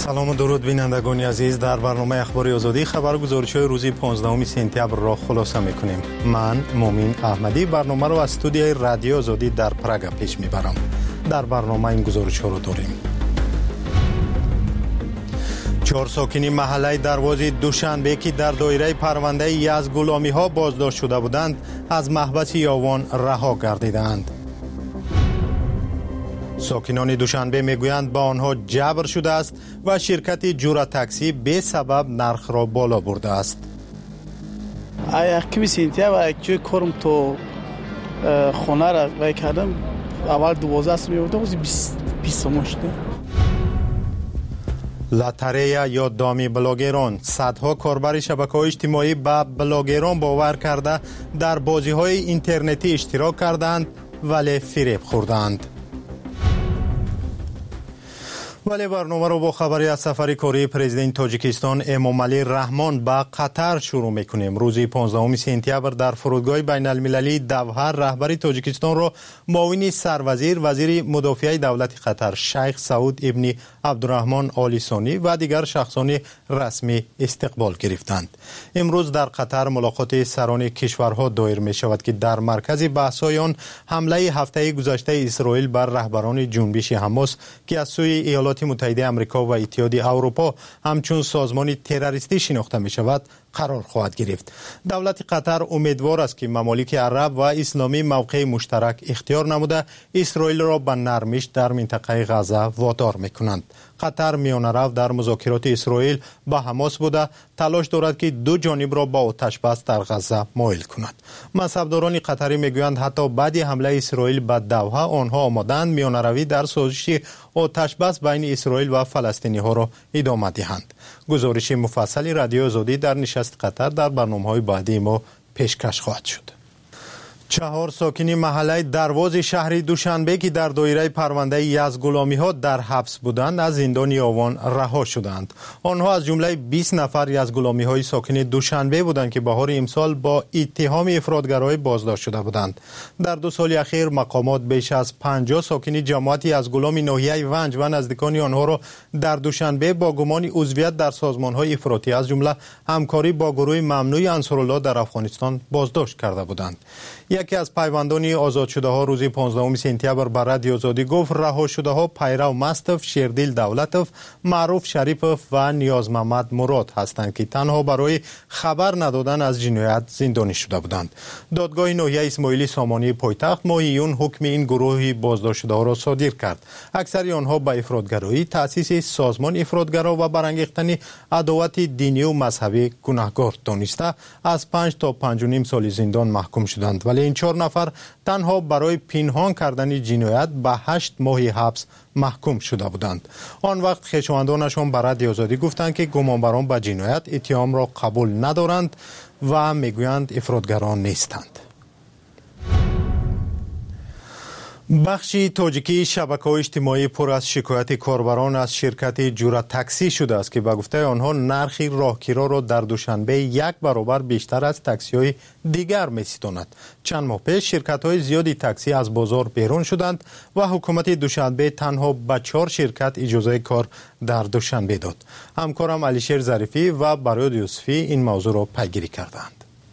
سلام و درود بینندگان عزیز. در برنامه اخبار آزادی خبر گزارش‌های روزی 15 سپتامبر را خلاصه می‌کنیم. من مومین احمدی برنامه را از استودیوی رادیو آزادی در پراگ پیش می‌برم. در برنامه این گزارش‌ها را داریم. 4 ساکنین محله دروازه دوشنبه که در دایره پرونده یزد غلامی‌ها بازداشت شده بودند از محبس یاوان رها گردیدند. ساکنان دوشنبه میگویند با آنها جبر شده است و شرکت جورا تاکسی به سبب نرخ را بالا برده است. یک سنتیابر یک کارم تو خانه را وای کردم اول 12 سال می‌بود 20 مشته. لاتریا یا دامی بلاگران، صدها کاربر شبکه‌های اجتماعی به بلاگران باور کرده در بازی‌های اینترنتی اشتراک کردند ولی فریب خوردند. ولی برنامه رو با خبری از سفر کاری پرزیدنت تاجیکستان امامعلی رحمان به قطر شروع میکنیم. روز 15 سپتامبر در فرودگاه بین المللی دوحه رهبر تاجیکستان را معاون سروزیر وزیر مدافع دولت قطر شیخ سعود ابن عبدالرحمن آل ثانی و دیگر شخصان رسمی استقبال گرفتند. امروز در قطر ملاقات سران کشورها دایر می شود که در مرکز بحث‌های آن حمله هفته گذشته اسرائیل بر رهبران جنبش حماس که از سوی ایالات متحده آمریکا و اتحاد اروپا همچون سازمان تروریستی شناخته می شود قرار خواهد گرفت. دولت قطر امیدوار است که ممالک عرب و اسلامی موقع مشترک اختیار نموده اسرائیل را به نرمش در منطقه غزه وادار می کنند. قطر میانه رو در مذاکرات اسرائیل با حماس بوده تلاش دارد که دو جانب را با آتش بس در غزه مایل کند. مذهبداران قطری میگویند حتی بعد حمله اسرائیل به دوحه آنها آمادند میانه روی در سازش آتش بس بین اسرائیل و فلسطینی ها را ادامه دهند. گزارش مفصلی رادیو آزادی در نشست قطر در برنامه‌های بعدی ما پیشکش خواهد شد. 4 ساکنین محله دروازه شهر دوشنبه که در دایره پرونده یزد غلامی‌ها در حبس بودند از زندان یاوان رها شدند. آنها از جمله 20 نفر یزد غلامی‌های ساکن دوشنبه بودند که بهار امسال با اتهام افراطگرایی بازداشت شده بودند. در 2 سال اخیر مقامات بیش از 50 ساکن جماعت یزد غلام ناحیه ونج و نزدیکان آنها را در دوشنبه با گمان عضویت در سازمان‌های افراطی از جمله همکاری با گروه ممنوع انصارالله در افغانستان بازداشت کرده بودند. یکی از پیوندان آزاد شده ها روز 15 سپتامبر بر رادیو آزادی گفت رها شده ها پیرو مستف، شیردل دولتف، معروف شریفف و نیاز محمد مراد هستند که تنها برای خبر ندادن از جنایت زندانی شده بودند. دادگاه ناحیه اسماعیلی سامانی پایتخت ماه ایون حکم این گروه بازداشت شده ها را صادر کرد. اکثر آنها به افراطگرایی، تأسیس سازمان افراطگرا و برانگیختن عداوت دینی و مذهبی گناهکار دانسته از 5 تا 5.5 سال زندان محکوم شدند. ولی این 4 نفر تنها برای پنهان کردن جنایت به 8 ماه حبس محکوم شده بودند. آن وقت خویشاوندانشان به رادیو آزادی گفتند که گمانبران به جنایت اتهام را قبول ندارند و میگویند افراطگران نیستند. بخشی تاجیکی شبکه‌های اجتماعی پر از شکایت کاربران از شرکت جورا تاکسی شده است که به گفته آنها نرخ راهگیرا را در دوشنبه 1 برابر بیشتر از تاکسی‌های دیگر می‌ستاند. چند ماه پیش شرکت‌های زیادی تاکسی از بازار بیرون شدند و حکومت دوشنبه تنها به 4 شرکت اجازه کار در دوشنبه داد. همکارم علیشیر ظریفی و براد یوسفی این موضوع را پیگیری کردند.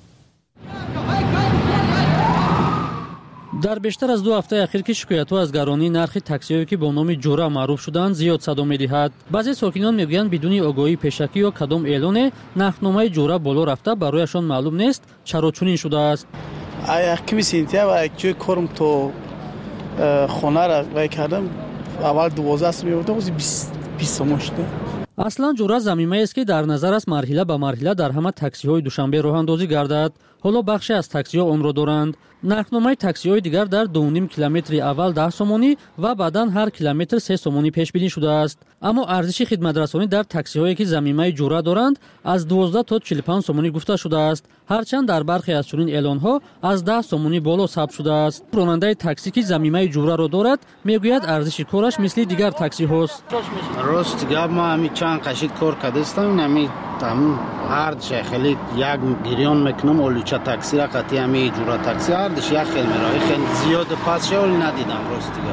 در بیشتر از 2 هفته اخیر که شکایت‌ها از گرانی نرخ تاکسی‌هایی که با نام جورا معروف شدند زیاد صدا می‌دهد. بعضی ساکنان میگویند بدون آگاهی پیشکی یا کدام اعلان نرخنامه جورا بالا رفته برایشان معلوم نیست چرا چنین شده است. یک سنتیابر یک کارم تو خانه را وای کردم اول 12 سال می‌بود 20 مشته. اصلا جورا زمینه است که در نظر است مرحله به مرحله در همه تاکسی‌های دوشنبه راه اندازی گردد. حالا بخشی از تاکسی‌ها آن را دارند. نرخنامه تاکسی‌های دیگر در 2.5 کیلومتر اول 10 سومانی و بعداً هر کیلومتر 3 سومانی پیش بینی شده است. اما ارزش خدمترسانی در تاکسی‌هایی که زمینه جورا دارند از 12 تا 45 سومانی گفته شده است. هرچند در برخی از چنین اعلان‌ها از 10 سومانی بالا ثبت شده است. راننده تاکسی که زمینه جورا را دارد میگوید ارزش کارش مثل دیگر تاکسی هاست. راست گپ ما همین چند قشید کار کردستم همین تمام هر چه خیلی یک گریان میکنم اولوچه تاکسی را قطعی همین جورا تاکسی هردش یک خیلی میرای خیلی زیاد پس شول ندیدم راست دیگه.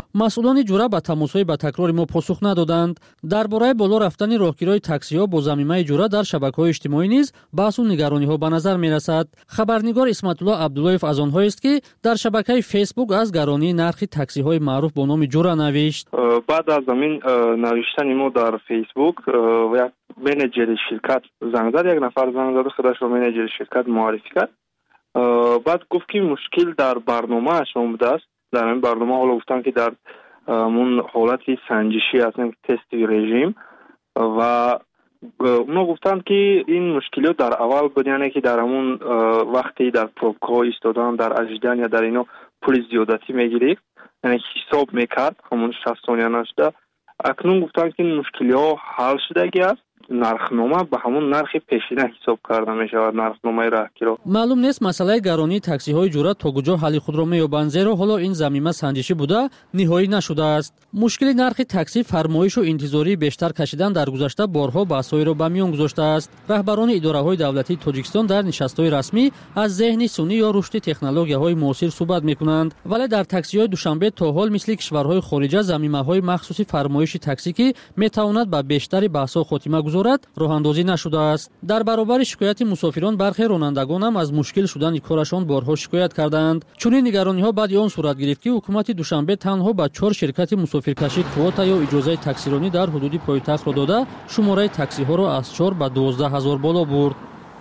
масъулони ҷура ба тамосҳои ба такрори мо посух надоданд. дар бораи боло рафтани роҳгирои таксиҳо бо замимаи ҷура дар шабакаҳои иҷтимоӣ низ баҳсу нигарониҳо ба назар мерасад. хабарнигор Исматулло Абдуллоев аз онҳоест ки дар шабакаи фейсбук аз гаронии нархи таксиҳои маъруф бо номи ҷура навишт. баъд аз замин навиштани мо дар фейсбук як менеҷери ширкат занг зад, як нафар занг зад худашро менеҷери ширкат муаррифӣ кард. баъд гуфт ки мушкил дар барномааш омадааст. дар ин барнома ҳоло гуфтанд ки дар мун ҳолати санҷишӣ ҳастем, тести режим, ва اونا گفتند که این مشکلات در اول بود، یعنی که در همون وقتی در پروبک‌ها ایستادن در اجدن یا در اینا پول زیادتی میگیرید، یعنی حساب میکرد همون 60 ثانیه نشده. اکنون گفتند که این مشکلات حل شدگی است، нархнома ба ҳамон нархи пешина ҳисоб карда мешавад, нархномаи раҳгиро. маълум нест масъалаи гаронии таксиҳои ҷура то куҷо ҳалли худро меёбанд, зеро ҳоло ин замима санҷишӣ буда ниҳоӣ нашудааст. мушкили нархи таксӣ, фармоишу интизории бештар кашидан дар гузашта борҳо баҳсҳоеро ба миён гузоштааст. раҳбарони идораҳои давлатии Тоҷикистон дар нишастҳои расмӣ аз зеҳни сунъӣ ё рушди технологияҳои муосир суҳбат мекунанд, вале дар таксиҳои душанбе то ҳол мисли кишварҳои хориҷа замимаҳои махсуси фармоиши таксӣ ки метавонад ба бештари баҳсҳо хотима гузорад роҳандозӣ нашудааст. дар баробари шикояти мусофирон бархе ронандагон ҳам аз мушкил шудани корашон борҳо шикоят карданд. чунин нигарониҳо баъди он сурат гирифт ки ҳукумати душанбе танҳо ба 4 ширкати мусофиркашӣ квота ё иҷозаи таксиронӣ дар ҳудуди пойтахтро дода шумораи таксиҳоро аз 4 ба 12 000 боло бурд.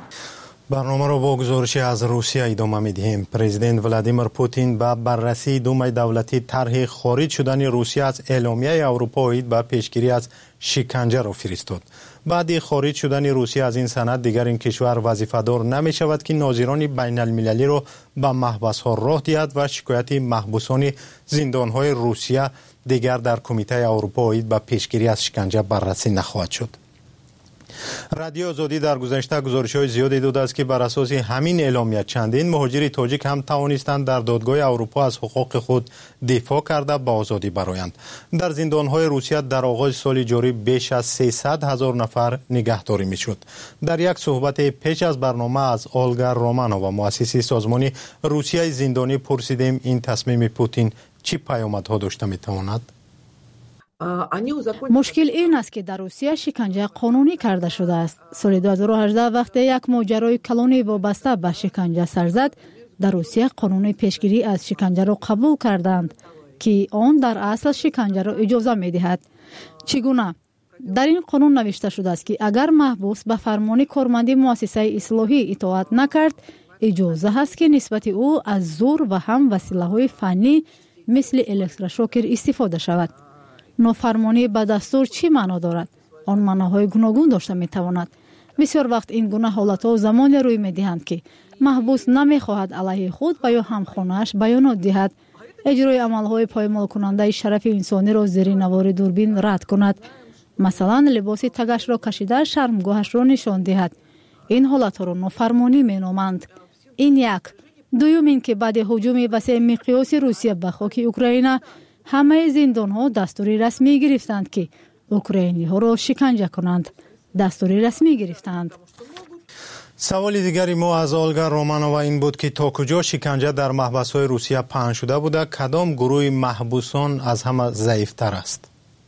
برنامه را با گزارشی از روسیه ادامه می‌دهیم. پرزیدنت ولادیمیر پوتین با بررسی دومای دولتی طرح خارج شدن روسیه از اعلامیه اروپا به پیشگیری از شکنجه را فرستاد. بعد خارج شدن روسیه از این سند دیگر این کشور وظیفه‌دار نمی‌شود که ناظران بین المللی را به محبس‌ها راه دهد و شکایت محبوسان زندان‌های روسیه دیگر در کمیته اروپا به پیشگیری از شکنجه بررسی نخواهد شد. رادیو آزادی در گذشته گزارش‌های زیادی داده است که بر اساس همین اعلامیه چندین مهاجر تاجیک هم توانستند در دادگاه اروپا از حقوق خود دفاع کرده به آزادی برآیند. در زندان‌های روسیه در آغاز سال جاری بیش از 300,000 نفر نگهداری می‌شد. در یک صحبت پیش از برنامه از اولگا رومانووا، مؤسس سازمان روسیه زندانی، پرسیدیم این تصمیم پوتین چه پیامدها داشته می‌تواند؟ مشکل این است که در روسیه شکنجه قانونی کرده شده است. سال 2018 وقتی یک ماجرای کلانی وابسته به شکنجه سر زد، در روسیه قانون پیشگیری از شکنجه را قبول کردند که آن در اصل شکنجه را اجازه می‌دهد. چگونه؟ در این قانون نوشته شده است که اگر محبوس به فرمان کارمند مؤسسه اصلاحی اطاعت نکرد، اجازه است که نسبت او از زور و هم وسیله‌های فنی مثل الکتروشوکر استفاده شود. نافرمانی به دستور چی معنا دارد؟ آن معناهای گوناگون داشته میتواند. بسیار وقت این گونه حالت‌ها زمانی روی میدهند که محبوس نمیخواهد علیه خود و یا همخانه‌اش بیانات دهد، اجرای عمل‌های پایمال کننده شرف انسانی را زیر نوار دوربین رد کند، مثلا لباس تگش را کشیده شرمگاهش را نشان دهد. این حالت‌ها را نافرمانی مینامند. این یک. دوم این که بعد هجوم وسیع مقیاس روسیه به خاک اوکراین، همه زندان‌ها دستوری رسمی گرفتند که اوکراینی‌ها را شکنجه کنند. دستوری رسمی گرفتند. سوال دیگری ما از اولگا رومانووا این بود که تا کجا شکنجه در محبس‌های روسیه پهن شده بوده، کدام گروه محبوسان از همه ضعیف‌تر است؟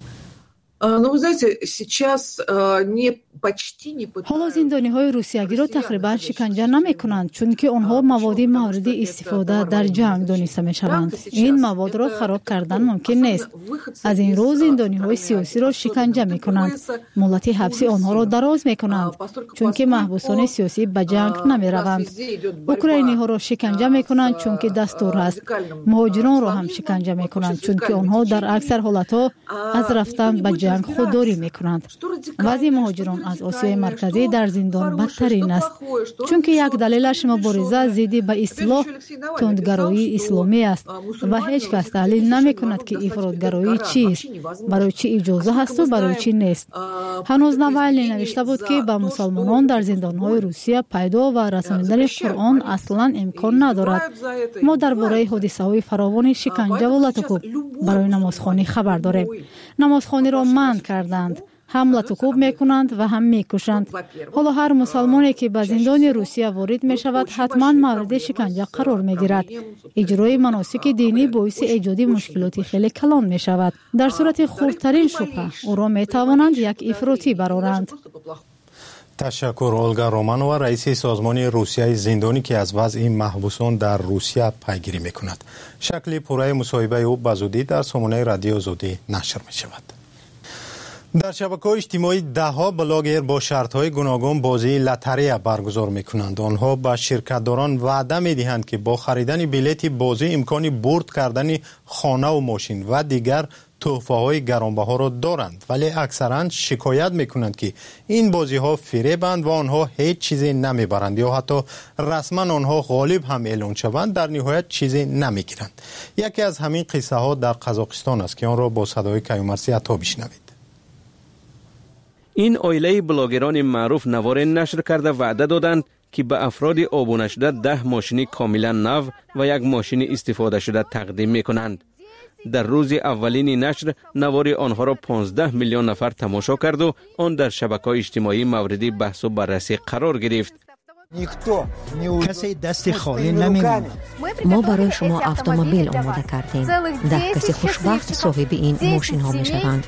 حالا زندانی‌های روسیگی را تقریبا شکنجه نمی‌کنند، چون که آنها مواد مورد استفاده در جنگ دانسته می‌شوند. این مواد را خراب کردن ممکن نیست. از این رو زندانی‌های سیاسی را شکنجه می‌کنند. مهلت حبسی آنها را دراز می‌کنند، چون که محبوسان سیاسی به جنگ نمی‌روند. اوکراینی‌ها را شکنجه می‌کنند چون که دستور است. مهاجران را هم شکنجه می‌کنند، چون که آنها در اکثر حالت‌ها از رفتن به جنگ خودداری می‌کنند. وضع مهاجران از آسیای مرکزی در زندان بدترین است، چون که یک دلیلش مبارزه ضد به اصطلاح تندگرایی اسلامی است و هیچ کس تحلیل نمی‌کند که افراطگرایی چیست، برای چی اجازه هست و برای چی نیست. هنوز نوالنی نوشته بود که به مسلمانان در زندان‌های روسیه پیدا و رساندن قرآن اصلاً امکان ندارد. ما درباره حادثه‌های فراوان شکنجه و لطکوب برای نمازخوانی خبر داریم. نمازخوانی را منع کردند. هم لطوکوب میکنند و هم میکشند. حالا هر مسلمانی که به زندان روسیه وارد می شود حتما مورد شکنجه قرار می گیرد. اجرای مناسک دینی باعث ایجاد مشکلات خیلی کلان می شود. در صورت خردترین شبهه او را می توانند یک افراطی برآورند. تشکر اولگا رومانووا، رئیس سازمان روسیه زندانی که از وضع محبوسان در روسیه پیگیری می کند. شکل پوره مصاحبه او به زودی در سامانه رادیو زودی نشر می شود. در شبکه‌های اجتماعی ده‌ها بلاگر با شرط‌های گوناگون بازی لاتاری برگزار می‌کنند. آنها به شرکت‌داران وعده می‌دهند که با خریدن بلیت بازی امکانی برد کردن خانه و ماشین و دیگر تحفه‌های گرانبها را دارند، ولی اکثراً شکایت می‌کنند که این بازی‌ها فریبند و آنها هیچ چیزی نمی‌برند یا حتی رسما آنها غالب هم اعلان شوند در نهایت چیزی نمی‌گیرند. یکی از همین قصه‌ها در قزاقستان است که آن را با صدای کیومرثی عطا بشنوید. این عائله بلاگران معروف نوار نشر کرده وعده دادند که به افراد آبونه شده 10 ماشین کاملا نو و یک ماشین استفاده شده تقدیم می‌کنند. در روز اولین نشر نوار آنها را 15 میلیون نفر تماشا کرد و آن در شبکه‌های اجتماعی مورد بحث و بررسی قرار گرفت. کسی دست خالی نمی‌ماند. ما برای شما اتومبیل آماده کردیم. 10 کسی خوشبخت صاحب این ماشین ها می‌شوند.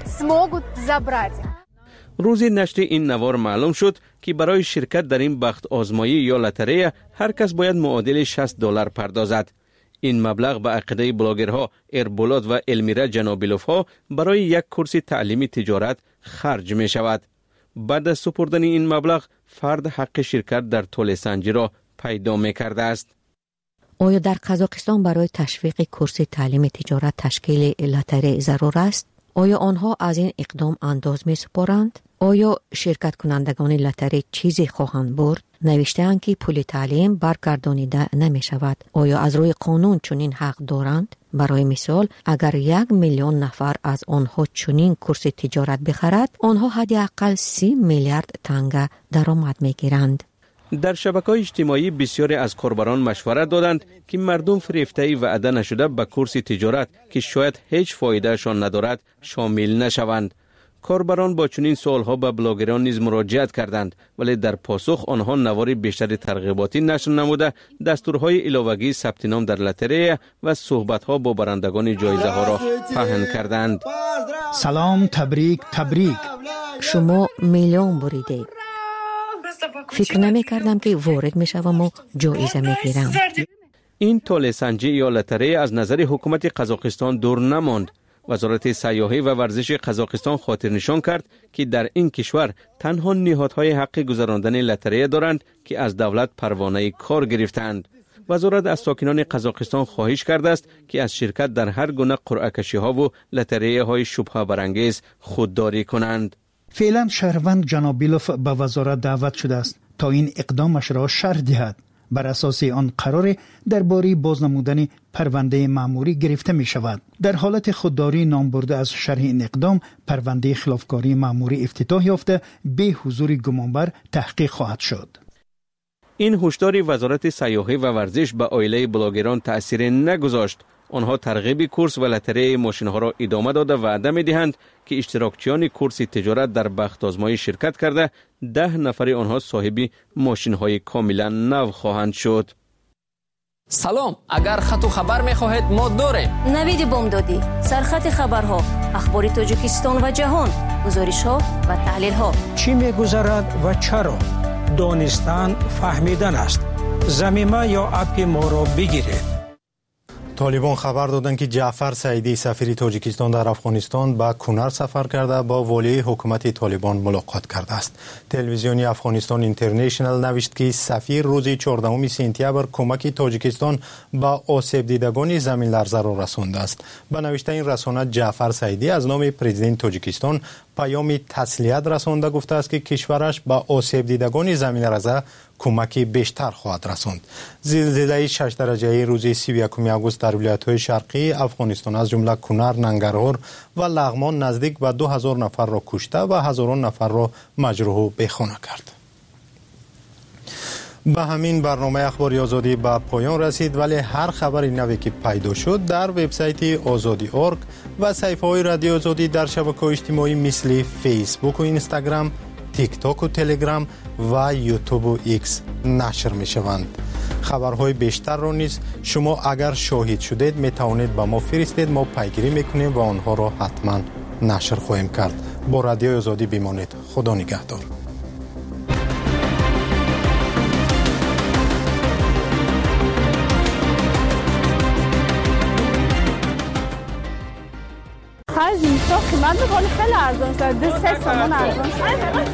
روز نشر این نوار معلوم شد که برای شرکت در این بخت آزمایی یا لاتاری هر کس باید معادل $60 پردازد. این مبلغ به عقیده بلاگرها اربولاد و المیرا جنابیلوف ها برای یک کورس تعلیمی تجارت خرج می شود. بعد از سپردن این مبلغ فرد حق شرکت در طول سنجی را پیدا می کرده است. آیا در قزاقستان برای تشویق کورس تعلیم تجارت تشکیل لاتاری ضرور است؟ آیا آنها از این اقدام انداز می سپارند؟ آیا شرکت کنندگان لاتاری چیزی خواهند برد؟ نوشته‌اند که پول تعلیم برگردانیده نمی شود. آیا از روی قانون چنین حق دارند؟ برای مثال اگر 1 میلیون نفر از آنها چنین کورس تجارت بخرد، آنها حداقل 30 میلیارد تنگه درآمد می گیرند. در شبکه‌های اجتماعی بسیاری از کاربران مشورت دادند که مردم فریفته‌ای وعده نشده به کورس تجارت که شاید هیچ فایدهشان ندارد شامل نشوند. کاربران با چنین سوالها به بلاگران نیز مراجعت کردند، ولی در پاسخ آنها نوار بیشتر ترغیباتی نشر نموده دستورهای علاوگی ثبت نام در لاتاری و صحبت‌ها با برندگان جایزه ها را پهن کردند. سلام، تبریک تبریک. شما میلیون بریده. فکر نمی کردم که وارد می شوم و جایزه می گیرم. این طول سنجی یا لاتاری از نظر حکومت قزاقستان دور نماند. وزارت سیاحت و ورزش قزاقستان خاطر نشان کرد که در این کشور تنها نهادهای حق گذراندن لاتاری دارند که از دولت پروانه کار گرفتند. وزارت از ساکنان قزاقستان خواهش کرده است که از شرکت در هر گونه قرعه کشی ها و لاتاری های شبهه برانگیز خودداری کنند. فعلا شهروند جنابیلوف به وزارت دعوت شده است تا این اقدامش را شرح دهد. بر اساس آن قرار درباره بازنمودن پرونده مأموری گرفته می شود. در حالت خودداری نام برده از شرح این اقدام، پرونده خلافکاری مأموری افتتاح یافته به حضور گمانبر تحقیق خواهد شد. این هشدار وزارت سیاحت و ورزش به عائله بلاگران تأثیر نگذاشت. آنها ترغیب کورس و لاتاری ماشین‌ها را ادامه داده وعده می‌دهند که اشتراکچیان کورس تجارت در بخت آزمایی شرکت کرده 10 نفر آنها صاحب ماشین‌های کاملا نو خواهند شد. سلام، اگر خط و خبر می‌خواهید ما داریم. نوید بامدادی، سرخط خبرها، اخبار تاجیکستان و جهان، گزارش‌ها و تحلیل‌ها. چی می‌گذرد و چرا؟ دانستن فهمیدن است. زمینه یا اپ ما را بگیرید. طالبان خبر دادند که جعفر سعیدی سفیر تاجیکستان در افغانستان به کنر سفر کرده با والی حکومت طالبان ملاقات کرده است. تلویزیون افغانستان اینترنشنال نوشت که سفیر روز 14 سپتامبر کمک تاجیکستان به آسیب دیدگان زمین لرزه را رسانده است. به نوشته این رسانه جعفر سعیدی از نام پرزیدنت تاجیکستان پیام تسلیت رسانده گفته است که کشورش به آسیب دیدگان زمین لرزه کمک بیشتر خواهد رساند. زلزله 6 درجه‌ای روز 31 آگوست در ولایت‌های شرقی افغانستان از جمله کنر، ننگرهار و لغمان نزدیک به 2000 نفر را کشته و هزاران نفر را مجروح و بیخانه کرد. به همین برنامه اخباری آزادی به پایان رسید، ولی هر خبری نوی که پیدا شد در وبسایت azadi.org و صفحه‌های رادیو آزادی در شبکه‌های اجتماعی مثل فیسبوک و اینستاگرام، تیک تاک و تلگرام و یوتیوب و ایکس نشر می شوند. خبرهای بیشتر را نیز شما اگر شاهد شدید می توانید به ما فرستید، ما پیگیری میکنیم و آنها را حتما نشر خواهیم کرد. با رادیو آزادی بمانید. خدا نگهدار. از اینستا قیمت میکنه خیلی ارزان شد، 2-3 تومان ارزان شد.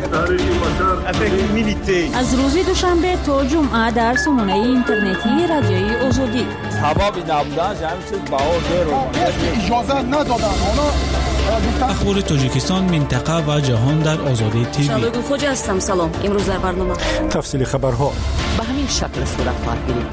از روز دوشنبه تا جمعه در سامانه اینترنتی رادیوی آزادی. سبابی نبودن همین چیز بها دیر اجازه ندادن. اخبار تاجیکستان، منطقه و جهان در آزادی تیوی. شبگون خوجا هستم. سلام. امروز در برنامه تفصیل خبرها به همین شکل صورت خواهد گرفت.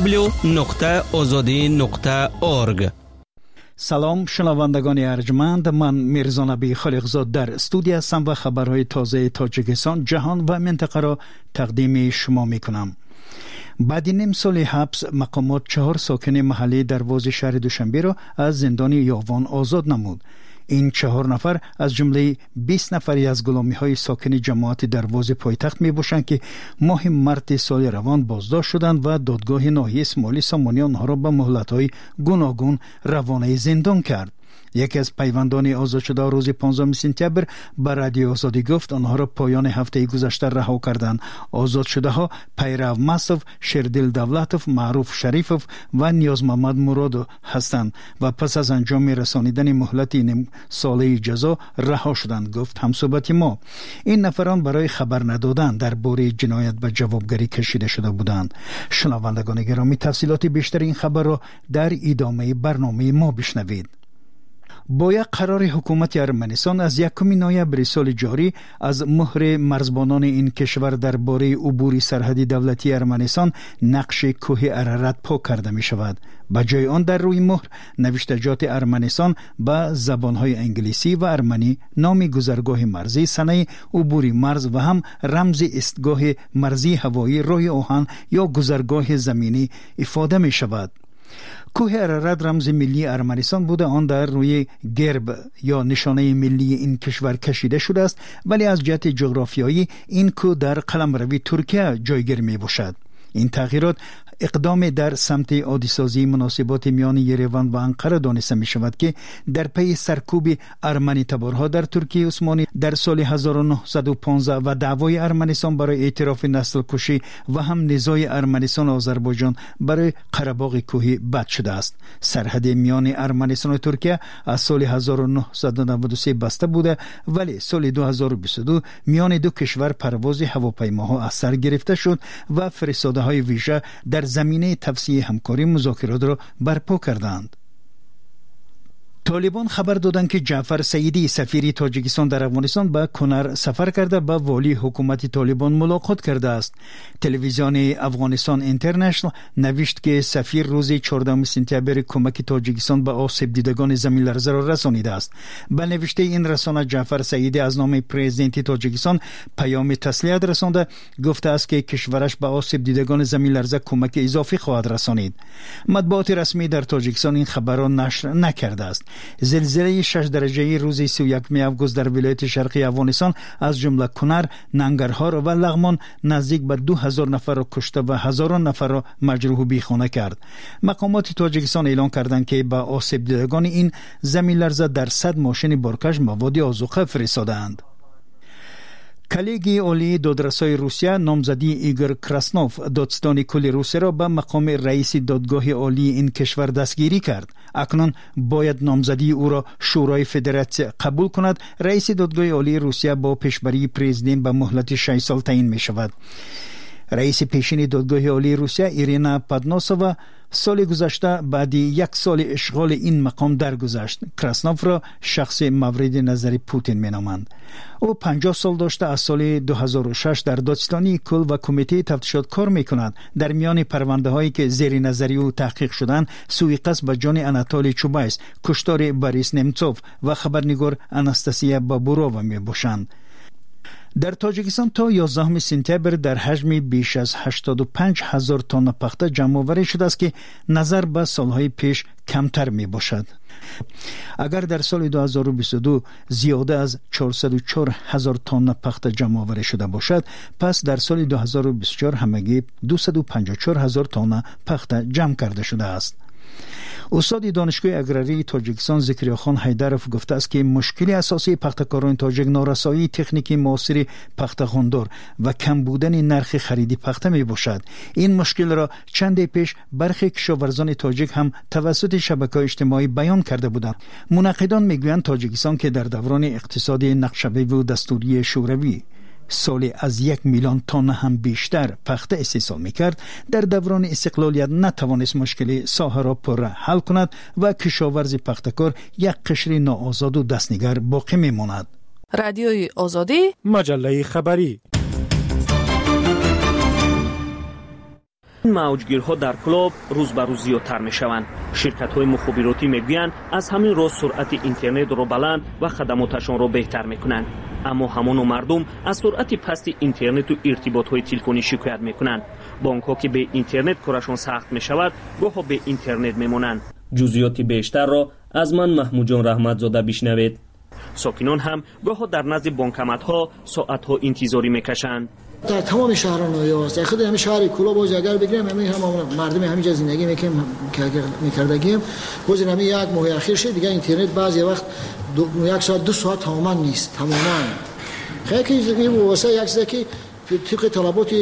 www.azadi.org. سلام شنوندگان ارجمند، من میرزا نبی خالقزاد در استودیو هستم و خبرهای تازه تاجیکستان، جهان و منطقه را تقدیم شما میکنم. بعد نیم سال حبس مقامات 4 ساکن محلی دروازه شهر دوشنبه را از زندان یاوان آزاد نمود. این 4 نفر از جمله 20 نفری از غلامی‌های ساکن جماعت دروازه پایتخت میباشند که ماه مارس سال روان بازداشت شدند و دادگاه ناحیه اسماعیلی سامانی آنها را به مهلت‌های گوناگون روانه زندان کرد. یکی از پیوندان آزاد شده روز 15 سپتامبر به رادیو آزادی گفت آنها را پایان هفته گذشته رها کردند. آزاد شده ها پیرو مسعود، شیردل دولتوف، معروف شریفوف و نیاز محمد مراد هستند و پس از انجام رسانیدن مهلت نیم ساله جزا رها شدند. گفت همصحبت ما این نفران برای خبر ندادن درباره جنایت به جوابگری کشیده شده بودند. شنوندگان گرامی، تفصیلات بیشتر این خبر را در ادامه برنامه ما بشنوید. با یک قرار حکومت ارمنستان از 1 نوامبر سال جاری از مهر مرزبانان این کشور درباره عبور سرحدی دولتی ارمنستان نقش کوه ارارات پاک کرده می شود. به جای آن در روی مهر نوشتجات ارمنستان به زبانهای انگلیسی و ارمنی نام گذرگاه مرزی، سنه عبور مرز و هم رمز ایستگاه مرزی هوایی راه آهن یا گذرگاه زمینی افاده می شود. کوه ارارات رمز ملی ارمنستان بوده، آن در روی گرب یا نشانه ملی این کشور کشیده شده است، ولی از جهت جغرافیایی این کوه در قلمرو ترکیه جایگیر می باشد. این تغییرات اقدام در سمت عادی‌سازی مناسبات میان یریوان و انقره دانسته می شود که در پی سرکوب ارمنی تبارها در ترکیه عثمانی در سال 1915 و دعوای ارمنستان برای اعتراف نسل کشی و هم نزاع ارمنستان و آذربایجان برای قره‌باغ کوهی بد شده است. سرحد میان ارمنستان و ترکیه از سال 1993 بسته بوده، ولی سال 2022 میان دو کشور پرواز هواپیماها از سر گرفته شد و فرستاده های ویژه در زمینه توسعه همکاری مذاکرات را برپا کردند. طالبان خبر دادند که جعفر سعیدی سفیر تاجیکستان در افغانستان به کنر سفر کرده با والی حکومت طالبان ملاقات کرده است. تلویزیون افغانستان اینترنشنال نوشت که سفیر روز 14 سپتامبر کمک تاجیکستان به آسیب دیدگان زمین لرزه را رسانیده است. به نوشته این رسانه جعفر سعیدی از نام پرزیدنت تاجیکستان پیام تسلیت رسانده، گفته است که کشورش به آسیب دیدگان زمین لرزه کمک اضافی خواهد رسانید. مطبوعات رسمی در تاجیکستان این خبر را نشر نکرده است. زلزله 6 درجه‌ای روز 31 آگوست در ولایت شرقی افغانستان از جمله کنر، ننگرهار و لغمان نزدیک به 2000 نفر را کشته و هزاران نفر را مجروح و بیخانه کرد. مقامات تاجیکستان اعلام کردند که به آسیب دیدگان این زمین لرزه در 100 ماشین بارکش مواد آذوقه فرستادند. کلیگی عالی دادرسای روسیه نامزدی ایگور کراسنوف دادستان کل روسیه را به مقام رئیس دادگاه عالی این کشور دستگیری کرد. اکنون باید نامزدی او را شورای فدراسیون قبول کند. رئیس دادگاه عالی روسیه با پیشبری پرزیدنت به مهلت 6 سال تعیین می شود. رئیس پیشین دادگاه عالی روسیه ایرینا پادناسووا سال گذشته بعد 1 سال اشغال این مقام درگذشت. کراسنوف را شخص مورد نظر پوتین مینامند. او 50 سال داشته از سال 2006 در دادستانی کل و کمیته تفتیشات کار میکند. در میان پرونده هایی که زیر نظری او تحقیق شدند سوءقصد به جان آناتولی چوبایس، کشتار بوریس نمتسوف و خبرنگار آناستاسیا بابورووا میباشند. در تاجیکستان تا 11 سپتامبر در حجم بیش از 85,000 تن پخته جمع آوری شده است که نظر به سالهای پیش کمتر می باشد. اگر در سال 2022 زیاده از 404,000 تن پخته جمع آوری شده باشد، پس در سال 2024 همگی 254,000 تن پخته جمع کرده شده است. استاد دانشگاه اگراری تاجیکستان زکریا خان حیدرов گفته است که مشکل اساسی پخته‌کاران تاجیک نارسایی تکنیکی معاصر پخته‌خوندار و کم بودن نرخ خرید پخته می باشد. این مشکل را چند پیش برخی کشاورزان تاجیک هم توسط شبکه‌های اجتماعی بیان کرده بودند. منقدان میگویند تاجیکستان که در دوران اقتصادی نقشه‌بندی و دستوری شوروی سالی از 1 میلیون تن هم بیشتر پخته استحصال میکرد، در دوران استقلالیت نتوانست مشکل ساحه را پر حل کند و کشاورز پخته‌کار یک قشر ناآزاد و دستنگر باقی میماند. رادیوی آزادی، مجله خبری. موجگیرها در کلاب روز به روز زیادتر میشوند. شرکت‌های مخابراتی میگویند از همین راه سرعت اینترنت را بلند و خدماتشان را بهتر میکنند. اما همان مردم از سرعت پست اینترنت و ارتباط‌های تلفنی شکایت میکنند. بانک‌ها که به اینترنت کارشان سخت میشود، گاهی به اینترنت میمانند. جزئیات بیشتر را از من محمود جان رحمتزاده بشنوید. ساکنان هم گاهی در نزد بانکمت‌ها ساعت‌ها انتظاری میکشند. در تمام شهران نویاست، در خود همین شهر کلاب باز اگر بگیریم همین مردم همینجا زندگی میکردگیم باز همین یک ماه اخیر شد دیگه اینترنت بعضی وقت 1 ساعت 2 ساعت تماما نیست، تماما خیلی این واسه یک چیزی که طبق طلبات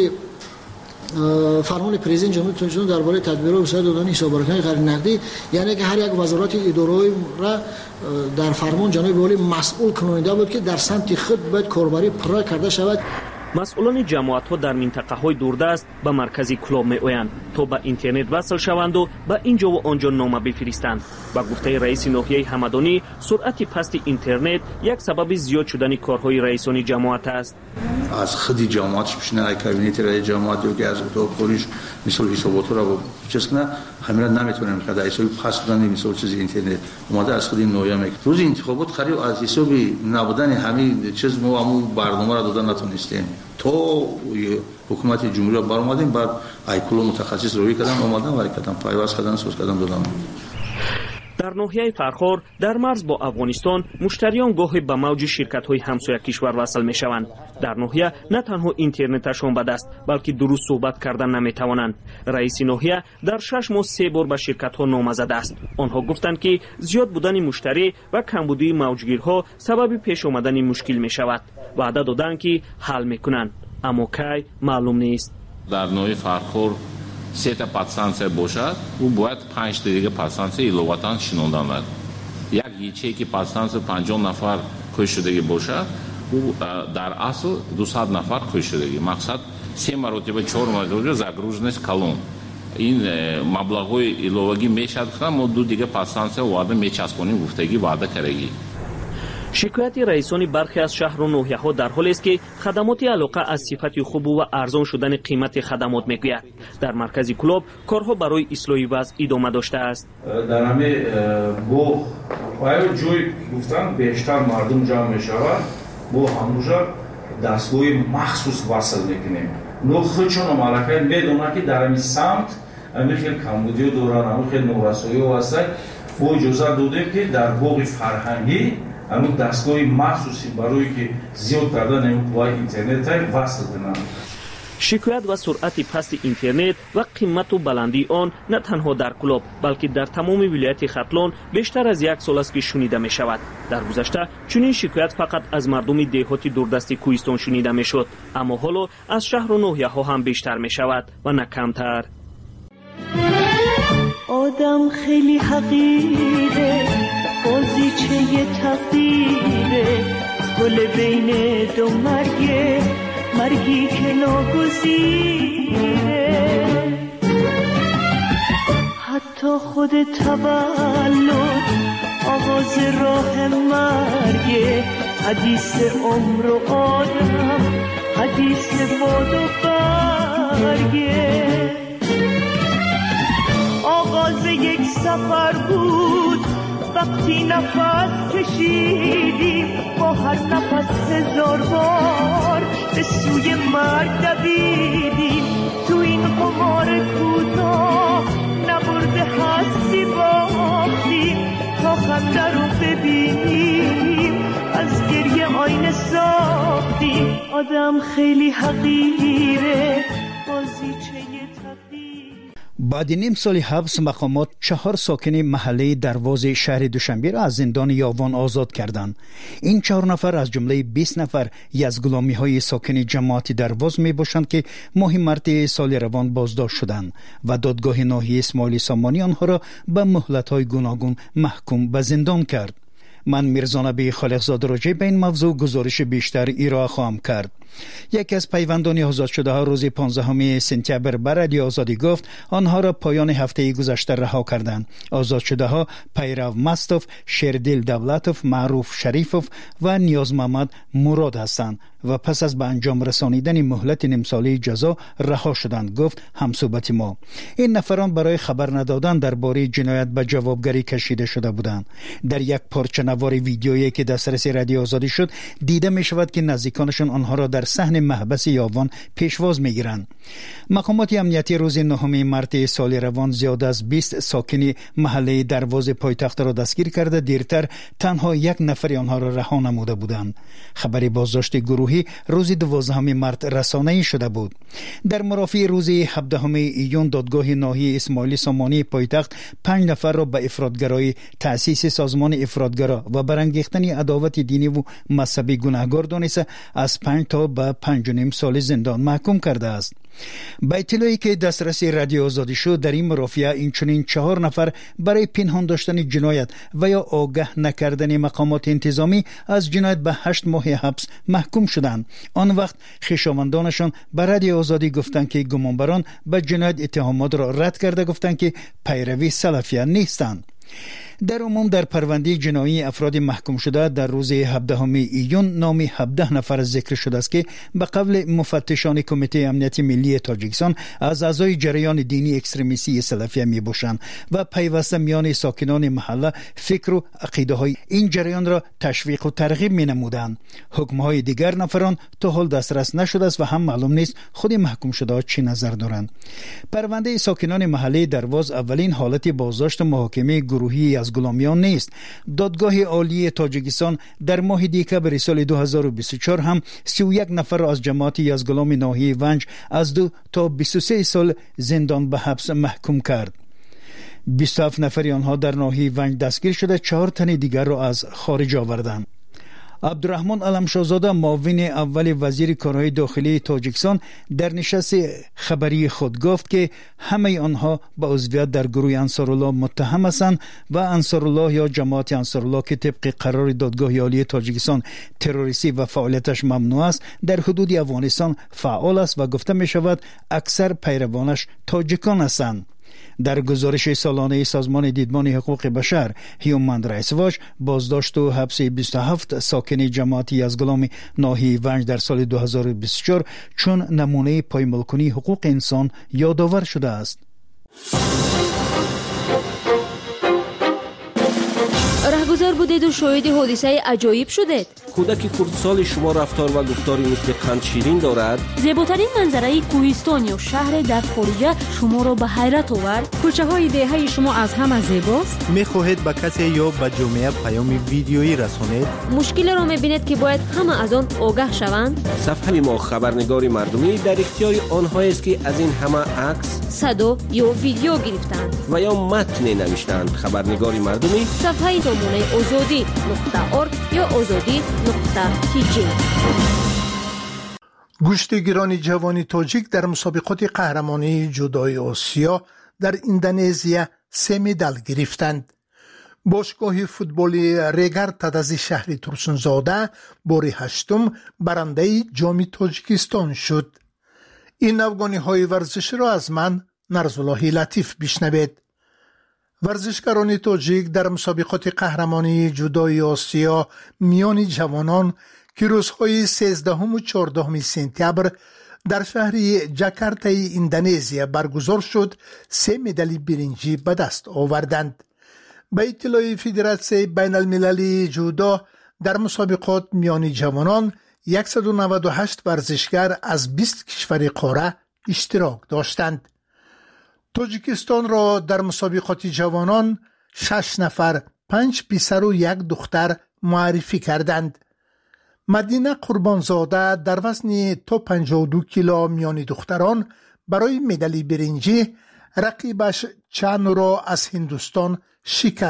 فرمان پرزیدنت جمهوری اسلامی درباره تدبیر و وسایل دادن حسابرس‌های غیر نقدی، یعنی که هر یک وزارت اداره را در فرمان جناب والی مسئول کننده بود که در سمت خود باید کاربری پر کرده شود. مسئولان جماعت‌ها در منطقه‌های دوردست به مرکز کلاب می‌آیند تا به اینترنت وصل شوند و به اینجا و آنجا نامه بفرستند. با گفته رئیس ناحیه همدانی، سرعت پست اینترنت یک سبب زیاد شدن کارهای رئیسان جماعت است. از خود جماعتش پیشنهاد کابینت رئیس جماعت و از اتاق پلیس مثل حسابات را چیز کنه، همین را نمیتونیم کرد. حساب پس دادن مثل چیز اینترنت اومده از خود ناحیه میگه. روز انتخابات خرید از حساب نبودن همین چیز ما همون برنامه را دادن نتونستیم. تو حکومت جمهوری را بر اومدیم، بعد ایکولو متخصص روی کردن اومدن و کردن پایواز کردن سوز کردن دادن. در ناحیه فرخار در مرز با افغانستان مشتریان گاهی به موج شرکت‌های همسایه کشور وصل می‌شوند. در ناحیه نه تنها اینترنتشان بد است، بلکه درست صحبت کردن نمی‌توانند. رئیس ناحیه در 6 ماه 3 بار به شرکت‌ها نامه زده است. آنها گفتند که زیاد بودن مشتری و کمبودی موجگیرها سبب پیش آمدن مشکل می‌شود. وعده دادند که حل می‌کنند، اما کی معلوم نیست. در ناحیه فرخار 3 تا پادستانسیا бошад, ӯ бояд 5 та дига подстансия иловатан шинондан вад. Як ячейки ки подстансия 50 нафар кӯш шудагӣ бошад, ӯ дар асл 200 нафар кӯш шудагӣ. Мақсад 3 маротиба 4 маротиба загруженность калон. Ин маблағҳои иловагӣ мешавад ки мо 2 дига подстансия ваъда мечаспонем гуфтагӣ ваъда кардагӣ. شکایت رئیسان برخی از شهر و ناحیه‌ها در حالی است که خدمات علاقه از صفت خوب و ارزان شدن قیمت خدمات میگوید. در مرکز کلاب کارها برای اصلاح وضع ادامه داشته است. در همه با آیا جوی گفتن بیشتر مردم جمع میشود، با همونجا دستگاه مخصوص وصل میکنیم. نو خودشون مالکان میدونن که در همین سمت همین خیلی کمبودی دوران، همین خیلی نورسایی هستن. با اجازه دادیم که در باغ فرهنگی همون دستگاه مخصوصی برای که زیاد کردن قوای اینترنت های وصل کنند. شکایت و سرعت پست اینترنت و قیمت و بلندی آن نه تنها در کلاب بلکه در تمام ولایت ختلان بیشتر از 1 سال است که شنیده می شود. در گذشته چنین شکایت فقط از مردم دهاتی دوردست کوهستان شنیده می شد، اما حالا از شهر و ناحیه ها هم بیشتر می شود و نه کمتر. آدم خیلی حقیره، بازیچه تقدیره، گل بین دو مرگه، مرگی که ناگزیره. حتی خود تولد آغاز راه مرگه، حدیث عمر و آدم، حدیث باد و برگه. آغاز یک سفر بود وقتی نفس کشیدیم با هر نفس 1000 بار به سوی مرگ دویدیم تو این قمار کوتاه نبرده هستی باختیم تا خنده رو ببینیم از گریه آینه ساختیم آدم خیلی حقیره بازیچه بعد نیم سال حبس مقامات 4 ساکن محله درواز شهر دوشنبه را از زندان یاوان آزاد کردند. این 4 نفر از جمله 20 نفر از غلامی‌های ساکن جماعت درواز می باشند که ماه مارت سال روان بازداشت شدند و دادگاه ناحیه اسماعیل سامانی آنها را به مهلت‌های گوناگون محکوم به زندان کرد. من میرزا نبی خالقزاده راجع به این موضوع گزارش بیشتر ارائه خواهم کرد. یکی از پیوندان آزاد شده ها روز 15 سپتامبر بر رادیو آزادی گفت آنها را پایان هفته گذشته رها کردند. آزاد شده ها پیرو مستوف، شیردل دولتوف، معروف شریفوف و نیاز محمد مراد هستند و پس از به انجام رسانیدن مهلت نیم ساله جزا رها شدند، گفت همصحبت ما. این نفران برای خبر ندادن درباره جنایت به جوابگری کشیده شده بودند. در یک پارچه نوار ویدیویی که دسترس رادیو آزادی شد دیده می شود که نزدیکانشان آنها را در صحن محبس یاوان پیشواز می گیرند. مقامات امنیتی روز 9 مارت سال روان زیاد از 20 ساکن محله درواز پایتخت را دستگیر کرده دیرتر تنها 1 نفر آنها را رها نموده بودند. خبر بازداشت گروهی روز 12 مارت رسانه‌ای شده بود. در مرافعه روز 17 ایون دادگاه ناحیه اسماعیل سامانی پایتخت 5 نفر را به افراطگرایی، تأسیس سازمان افراطگرا و برانگیختن عداوت دینی و مذهبی گناهکار دانسته از 5 تا به 5.5 سال زندان محکوم کرده است. با اطلاعی که دسترس رادیو آزادی شد در این مرافعه اینچنین 4 نفر برای پنهان داشتن جنایت و یا آگاه نکردن مقامات انتظامی از جنایت به 8 ماه حبس محکوم شدند. آن وقت خویشاوندانشان به رادیو آزادی گفتند که گمانبران به جنایت اتهامات را رد کرده گفتند که پیروی سلفیان نیستند. در عموم در پرونده جنایی افراد محکوم شده در روز 17 ایون نام 17 نفر ذکر شده است که به قول مفتشان کمیته امنیت ملی تاجیکستان از اعضای جریان دینی اکستریمیستی سلفیه می باشند و پیوسته میان ساکنان محله فکر و عقیده های این جریان را تشویق و ترغیب می نمودند. حکم های دیگر نفران تا حال دسترس نشده است و هم معلوم نیست خود محکوم شده چی نظر دارند. پرونده ساکنان محله درواز اولین حالت بازداشت محاکمه گروهی از غلامیان نیست. دادگاه عالی تاجیکستان در ماه دسامبر سال 2024 هم 31 نفر را از جماعت یزدگلام ناحیه ونج از 2 تا 23 سال زندان به حبس محکوم کرد. 27 نفر آنها در ناحیه ونج دستگیر شده، 4 تن دیگر را از خارج آوردند. عبدالرحمن علمشاهزاده معاون اول وزیر کارهای داخلی تاجیکستان در نشست خبری خود گفت که همه آنها به عضویت در گروه انصارالله متهم هستند و انصارالله یا جماعت انصارالله که طبق قرار دادگاه عالی تاجیکستان تروریستی و فعالیتش ممنوع است در حدود افغانستان فعال است و گفته می شود اکثر پیروانش تاجیکان هستند. در گزارش سالانه سازمان دیدبان حقوق بشر هیومن رایتس واچ بازداشت و حبس 27 ساکن جماعت یزدگلام ناحیه ونج در سال 2024 چون نمونه پایمالکنی حقوق انسان یادآور شده است. رهگذر بودید و شاهد حادثه عجایب شدید. کودک خردسال شما رفتار و گفتاری مثل قند شیرین دارد. زیباترین منظره کوهستان یا شهر در خارجه شما را به حیرت آورد. کوچه های دهه شما از همه زیباست. می‌خواهید به کسی یا به جامعه پیام ویدیویی رسانید؟ مشکل را می‌بینید که باید همه از آن آگاه شوند. صفحه ما خبرنگار مردمی در اختیار آنهایی است که از این همه عکس، صدا یا ویدیو گرفتند و یا متن نوشتند. خبرنگار مردمی صفحه تامونه azadi.org یا azadi.tj. گشتگیران جوان تاجیک در مسابقات قهرمانی جودوی آسیا در اندونزیا 3 مدال گرفتند. باشگاه فوتبالی ریگر تدازی شهر ترسونزاده بار 8 برنده جام تاجیکستان شد. این افغانی های ورزش را از من نرزالله لطیف بشنوید. ورزشکاران تاجیک در مسابقات قهرمانی جودوی آسیا میان جوانان که روزهای 13 و 14 سپتامبر در شهر جاکارتای اندونزیا برگزار شد 3 مدال برنجی به دست آوردند. به اطلاع فدراسیون بین المللی جودو در مسابقات میان جوانان 198 ورزشگر از 20 کشور قاره اشتراک داشتند. تاجیکستان را در مسابقات جوانان 6 نفر 5 پسر و 1 دختر معرفی کردند. مدینه قربانزاده در وزن تا 52 کیلو میان دختران برای مدال برنجی رقیبش چن را از هندوستان شکست